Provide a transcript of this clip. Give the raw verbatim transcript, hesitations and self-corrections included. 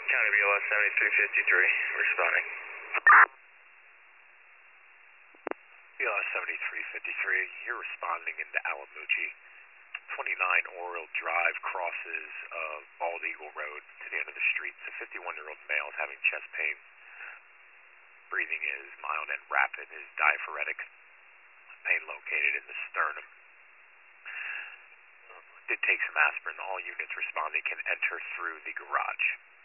County B L S seventy-three fifty-three, responding. B L S seventy-three fifty-three, you're responding into Alamucci. twenty-nine Oriole Drive crosses of Bald Eagle Road to the end of the street. It's a fifty-one-year-old male is having chest pain. Breathing is mild and rapid, is diaphoretic. Pain located in the sternum. Did take some aspirin. All units responding can enter through the garage.